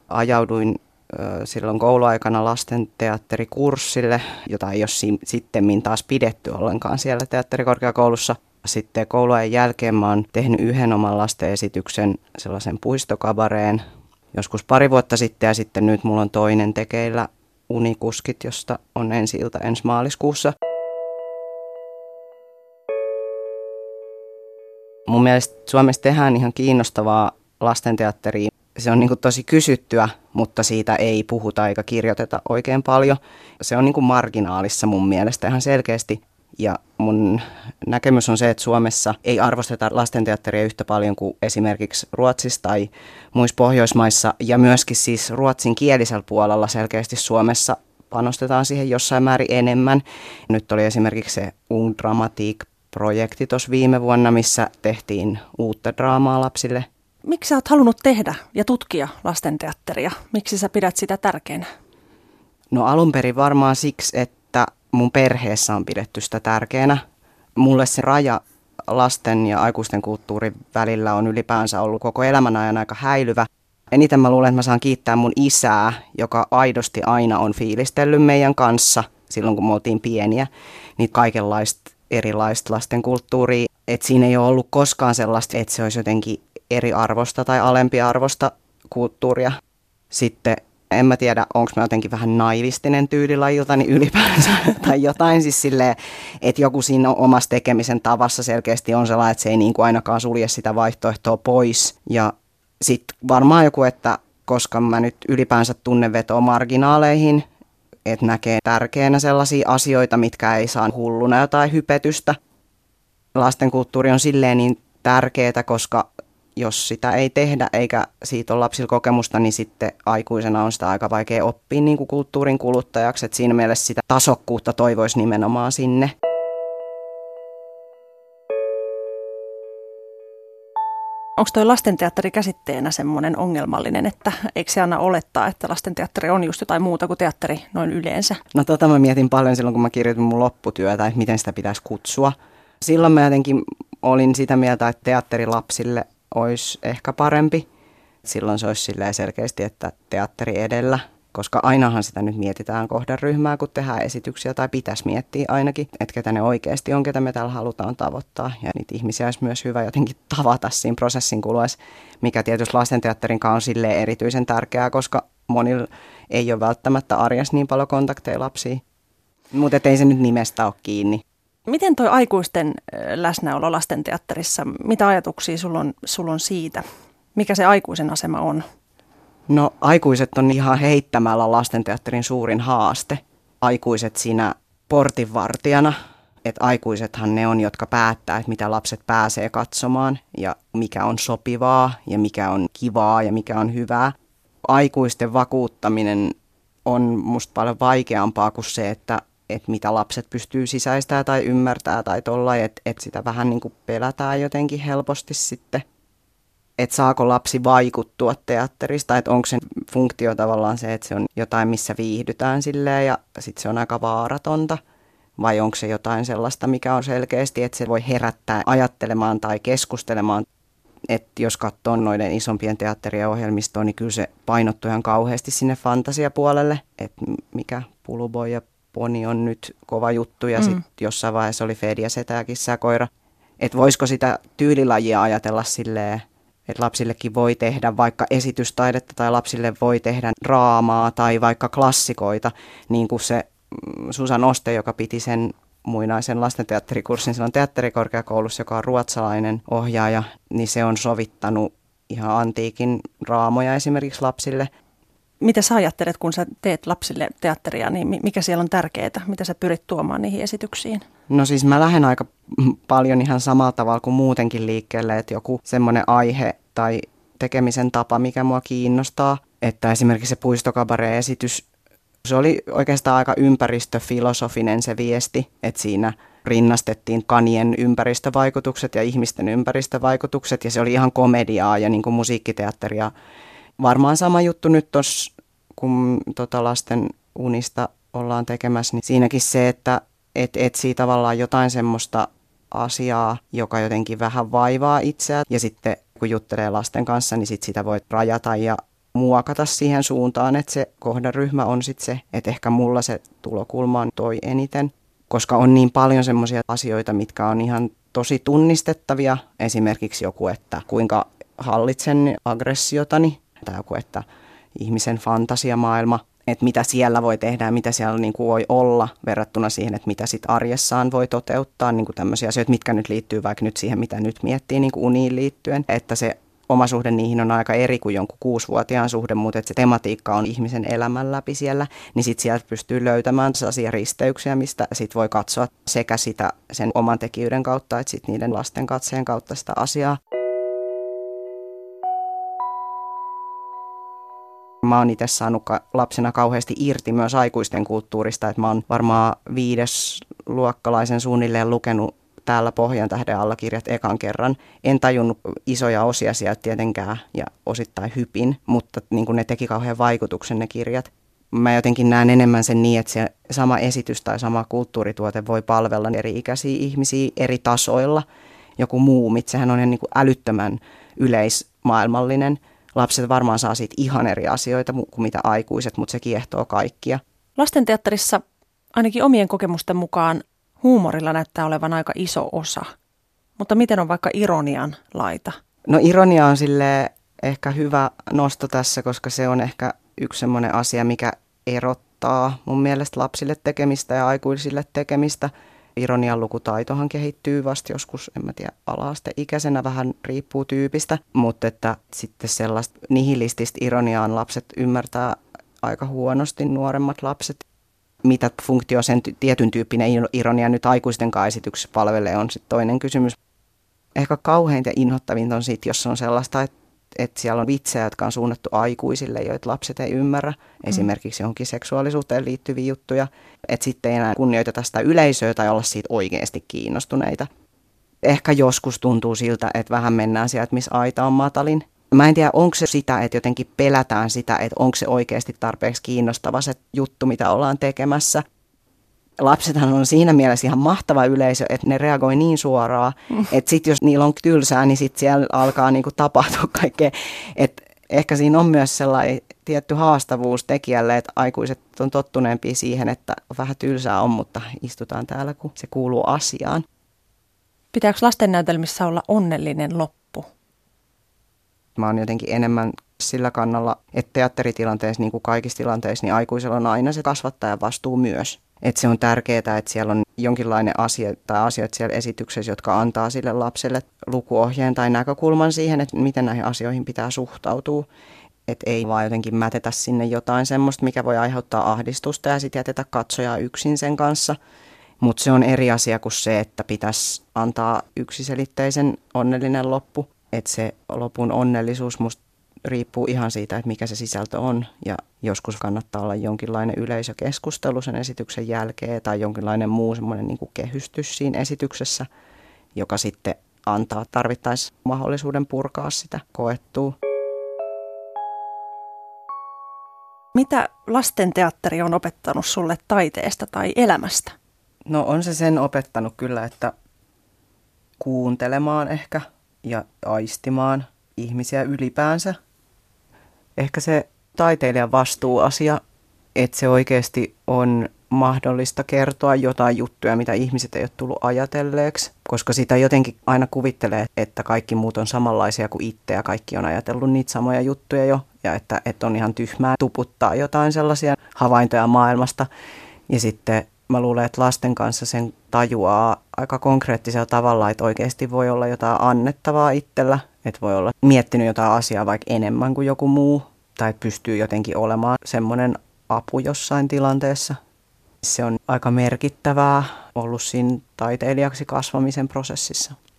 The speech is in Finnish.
Ajauduin silloin kouluaikana lastenteatterikurssille, jota ei ole sittemmin taas pidetty ollenkaan siellä teatterikorkeakoulussa. Sitten kouluajan jälkeen mä oon tehnyt yhden oman lastenesityksen, sellaisen puistokabareen, joskus pari vuotta sitten, ja sitten nyt mulla on toinen tekeillä, Unikuskit, josta on ensi-ilta ensi maaliskuussa. Mun mielestä Suomessa tehdään ihan kiinnostavaa lastenteatteria. Se on niin kuin tosi kysyttyä, mutta siitä ei puhuta eikä kirjoiteta oikein paljon. Se on niin kuin marginaalissa mun mielestä ihan selkeästi. Ja mun näkemys on se, että Suomessa ei arvosteta lastenteatteria yhtä paljon kuin esimerkiksi Ruotsissa tai muissa Pohjoismaissa. Ja myöskin siis ruotsin kielisellä puolella selkeästi Suomessa panostetaan siihen jossain määrin enemmän. Nyt oli esimerkiksi se Ung Dramatik-projekti tuossa viime vuonna, missä tehtiin uutta draamaa lapsille. Miksi sä oot halunnut tehdä ja tutkia lastenteatteria? Miksi sä pidät sitä tärkeänä? No alun perin varmaan siksi, että mun perheessä on pidetty sitä tärkeänä. Mulle se raja lasten ja aikuisten kulttuurin välillä on ylipäänsä ollut koko elämän ajan aika häilyvä. Eniten mä luulen, että mä saan kiittää mun isää, joka aidosti aina on fiilistellyt meidän kanssa silloin, kun me oltiin pieniä, niin kaikenlaista erilaista lasten kulttuuria. Että siinä ei ole ollut koskaan sellaista, että se olisi jotenkin eri arvosta tai alempi arvosta kulttuuria. Sitten en mä tiedä, onko mä jotenkin vähän naivistinen tyylilajiltani ylipäänsä tai jotain siis silleen, että joku siinä omassa tekemisen tavassa selkeästi on sellainen, että se ei niin kuin ainakaan sulje sitä vaihtoehtoa pois. Ja sitten varmaan joku, että koska mä nyt ylipäänsä tunnen vetoa marginaaleihin, että näkee tärkeänä sellaisia asioita, mitkä ei saa hulluna jotain hypetystä. Lastenkulttuuri on silleen niin tärkeää, koska jos sitä ei tehdä eikä siitä ole lapsilla kokemusta, niin sitten aikuisena on sitä aika vaikea oppia niin kuin kulttuurin kuluttajaksi. Että siinä mielessä sitä tasokkuutta toivoisi nimenomaan sinne. Onko toi lastenteatteri käsitteenä semmoinen ongelmallinen, että eikö se aina olettaa, että lastenteatteri on just jotain muuta kuin teatteri noin yleensä? No mä mietin paljon silloin, kun mä kirjoitin mun lopputyötä, että miten sitä pitäisi kutsua. Silloin mä jotenkin olin sitä mieltä, että teatteri lapsille olisi ehkä parempi. Silloin se olisi silleen selkeästi, että teatteri edellä, koska ainahan sitä nyt mietitään kohderyhmää, kun tehdään esityksiä, tai pitäisi miettiä ainakin, että ketä ne oikeasti on, ketä me täällä halutaan tavoittaa. Ja niitä ihmisiä olisi myös hyvä jotenkin tavata siinä prosessin kuluessa, mikä tietysti lastenteatterin kanssa on silleen erityisen tärkeää, koska monilla ei ole välttämättä arjessa niin paljon kontakteja lapsiin. Mutta ei se nyt nimestä ole kiinni. Miten toi aikuisten läsnäolo lastenteatterissa, mitä ajatuksia sulla on siitä? Mikä se aikuisen asema on? No aikuiset on ihan heittämällä lastenteatterin suurin haaste. Aikuiset siinä portinvartijana, että aikuisethan ne on, jotka päättää, että mitä lapset pääsee katsomaan ja mikä on sopivaa ja mikä on kivaa ja mikä on hyvää. Aikuisten vakuuttaminen on musta paljon vaikeampaa kuin se, että mitä lapset pystyy sisäistämään tai ymmärtää tai tollain, että sitä vähän niin kuin pelätään jotenkin helposti sitten. Että saako lapsi vaikuttua teatterista, että onko sen funktio tavallaan se, että se on jotain, missä viihdytään silleen ja sitten se on aika vaaratonta. Vai onko se jotain sellaista, mikä on selkeästi, että se voi herättää ajattelemaan tai keskustelemaan. Että jos katsoo noiden isompien teatterien ohjelmistoa, niin kyllä se painottuu ihan kauheasti sinne fantasiapuolelle, että mikä Puluboy ja Poni on nyt kova juttu ja sitten jossain vaiheessa oli Fedi ja Setä ja Kissa ja koira. Että voisiko sitä tyylilajia ajatella silleen, että lapsillekin voi tehdä vaikka esitystaidetta tai lapsille voi tehdä draamaa tai vaikka klassikoita, niin kuin se Susan Oste, joka piti sen muinaisen lastenteatterikurssin silloin teatterikorkeakoulussa, joka on ruotsalainen ohjaaja, niin se on sovittanut ihan antiikin draamoja esimerkiksi lapsille. Mitä sä ajattelet, kun sä teet lapsille teatteria, niin mikä siellä on tärkeää? Mitä sä pyrit tuomaan niihin esityksiin? No siis mä lähden aika paljon ihan samalla tavalla kuin muutenkin liikkeelle, että joku semmoinen aihe tai tekemisen tapa, mikä mua kiinnostaa. Että esimerkiksi se puistokabaree-esitys, se oli oikeastaan aika ympäristöfilosofinen se viesti, että siinä rinnastettiin kanien ympäristövaikutukset ja ihmisten ympäristövaikutukset ja se oli ihan komediaa ja niin kuin musiikkiteatteria. Varmaan sama juttu nyt tuossa, kun lasten unista ollaan tekemässä, niin siinäkin se, että etsii tavallaan jotain semmoista asiaa, joka jotenkin vähän vaivaa itseä. Ja sitten kun juttelee lasten kanssa, niin sit sitä voi rajata ja muokata siihen suuntaan, että se kohderyhmä on sitten se, että ehkä mulla se tulokulma on toi eniten, koska on niin paljon semmoisia asioita, mitkä on ihan tosi tunnistettavia. Esimerkiksi joku, että kuinka hallitsen aggressiotani, tai joku, että ihmisen fantasiamaailma, että mitä siellä voi tehdä ja mitä siellä niin kuin voi olla verrattuna siihen, että mitä sitten arjessaan voi toteuttaa, niin kuin tämmöisiä asioita, mitkä nyt liittyy vaikka nyt siihen, mitä nyt miettii niin kuin uniin liittyen, että se oma suhde niihin on aika eri kuin jonkun 6-vuotiaan suhde, mutta että se tematiikka on ihmisen elämän läpi siellä, niin sitten sieltä pystyy löytämään sellaisia risteyksiä, mistä sitten voi katsoa sekä sitä sen oman tekijyyden kautta, että sitten niiden lasten katseen kautta sitä asiaa. Mä oon itse saanut lapsena kauheasti irti myös aikuisten kulttuurista, että mä oon varmaan 5-luokkalaisen suunnilleen lukenut täällä Pohjantähden alla kirjat ekan kerran. En tajunnut isoja osia sieltä tietenkään ja osittain hypin, mutta niin kuin ne teki kauhean vaikutuksen ne kirjat. Mä jotenkin näen enemmän sen niin, että se sama esitys tai sama kulttuurituote voi palvella eri-ikäisiä ihmisiä eri tasoilla. Joku Muumit, sehän on niin kuin älyttömän yleismaailmallinen. Lapset varmaan saa siitä ihan eri asioita kuin mitä aikuiset, mutta se kiehtoo kaikkia. Lastenteatterissa ainakin omien kokemusten mukaan huumorilla näyttää olevan aika iso osa. Mutta miten on vaikka ironian laita? No ironia on silleen ehkä hyvä nosto tässä, koska se on ehkä yksi semmoinen asia, mikä erottaa mun mielestä lapsille tekemistä ja aikuisille tekemistä. Ironian lukutaitohan kehittyy vasta joskus, en mä tiedä, ala-asteikäisenä, vähän riippuu tyypistä, mutta että sitten sellaista nihilististä ironiaan lapset ymmärtää aika huonosti, nuoremmat lapset. Mitä funktio sen tietyn tyyppinen ironia nyt aikuistenkaan esityksessä palvelee, on sitten toinen kysymys. Ehkä kauheinta ja inhottavinta on sitten, jos on sellaista, että siellä on vitsejä, jotka on suunnattu aikuisille, joita lapset ei ymmärrä. Esimerkiksi johonkin seksuaalisuuteen liittyviä juttuja. Että sitten ei enää kunnioiteta sitä yleisöä tai olla siitä oikeasti kiinnostuneita. Ehkä joskus tuntuu siltä, että vähän mennään sieltä, missä aita on matalin. Mä en tiedä, onko se sitä, että jotenkin pelätään sitä, että onko se oikeasti tarpeeksi kiinnostava se juttu, mitä ollaan tekemässä. Lapsethan on siinä mielessä ihan mahtava yleisö, että ne reagoi niin suoraan, että sitten jos niillä on tylsää, niin sitten siellä alkaa niinku tapahtua kaikkea. Et ehkä siinä on myös sellainen tietty haastavuus tekijälle, että aikuiset on tottuneempia siihen, että vähän tylsää on, mutta istutaan täällä, kun se kuuluu asiaan. Pitääkö lastennäytelmissä olla onnellinen loppu? Mä oon jotenkin enemmän sillä kannalla, että teatteritilanteessa, niin kuin kaikissa tilanteissa, niin aikuisella on aina se kasvattajan vastuu myös. Että se on tärkeää, että siellä on jonkinlainen asia tai asiat siellä esityksessä, jotka antaa sille lapselle lukuohjeen tai näkökulman siihen, että miten näihin asioihin pitää suhtautua. Että ei vaan jotenkin mätetä sinne jotain semmoista, mikä voi aiheuttaa ahdistusta ja sitten jätetä katsojaa yksin sen kanssa. Mutta se on eri asia kuin se, että pitäisi antaa yksiselitteisen onnellinen loppu. Että se lopun onnellisuus musta riippuu ihan siitä, että mikä se sisältö on. Ja joskus kannattaa olla jonkinlainen yleisökeskustelu sen esityksen jälkeen tai jonkinlainen muu semmoinen niin kuin kehystys siinä esityksessä, joka sitten antaa tarvittaessa mahdollisuuden purkaa sitä koettua. Mitä lastenteatteri on opettanut sulle taiteesta tai elämästä? No on se sen opettanut kyllä, että kuuntelemaan ehkä ja aistimaan ihmisiä ylipäänsä. Ehkä se taiteilijan vastuuasia, että se oikeasti on mahdollista kertoa jotain juttuja, mitä ihmiset ei ole tullut ajatelleeksi, koska sitä jotenkin aina kuvittelee, että kaikki muut on samanlaisia kuin itse ja kaikki on ajatellut niitä samoja juttuja jo ja että on ihan tyhmää tuputtaa jotain sellaisia havaintoja maailmasta. Ja sitten mä luulen, että lasten kanssa sen tajuaa aika konkreettisella tavalla, että oikeasti voi olla jotain annettavaa itsellä, että voi olla miettinyt jotain asiaa vaikka enemmän kuin joku muu tai että pystyy jotenkin olemaan semmoinen apu jossain tilanteessa. Se on aika merkittävää ollut siinä taiteilijaksi kasvamisen prosessissa.